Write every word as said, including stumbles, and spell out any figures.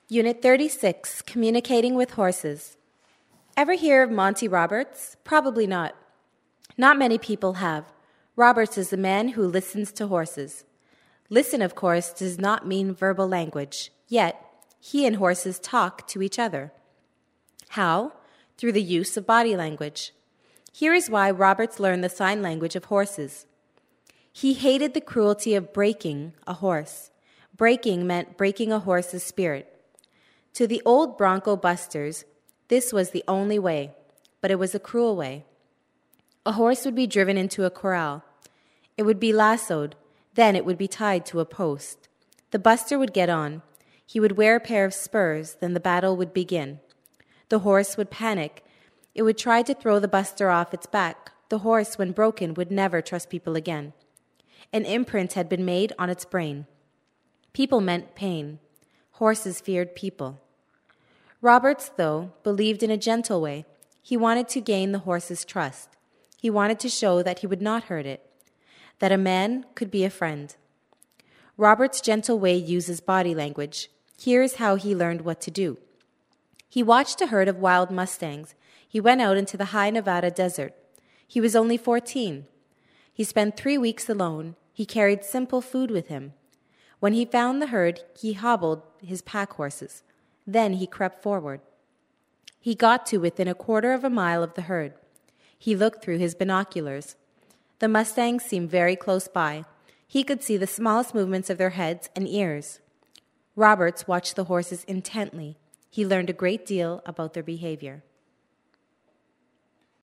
Unit thirty-six, Communicating with Horses. Ever hear of Monty Roberts? Probably not. Not many people have. Roberts is the man who listens to horses. Listen, of course, does not mean verbal language, yet he and horses talk to each other. How? Through the use of body language. Here is why Roberts learned the sign language of horses. He hated the cruelty of breaking a horse. Breaking meant breaking a horse's spirit. To the old bronco busters, this was the only way, but it was a cruel way. A horse would be driven into a corral. It would be lassoed, then it would be tied to a post. The buster would get on. He would wear a pair of spurs, then the battle would begin. The horse would panic. It would try to throw the buster off its back. The horse, when broken, would never trust people again. An imprint had been made on its brain. People meant pain. Horses feared people. Roberts, though, believed in a gentle way. He wanted to gain the horse's trust. He wanted to show that he would not hurt it, that a man could be a friend. Roberts' gentle way uses body language. Here is how he learned what to do. He watched a herd of wild mustangs. He went out into the high Nevada desert. He was only fourteen. He spent three weeks alone. He carried simple food with him. When he found the herd, he hobbled his pack horses. Then he crept forward. He got to within a quarter of a mile of the herd. He looked through his binoculars. The mustangs seemed very close by. He could see the smallest movements of their heads and ears. Roberts watched the horses intently. He learned a great deal about their behavior.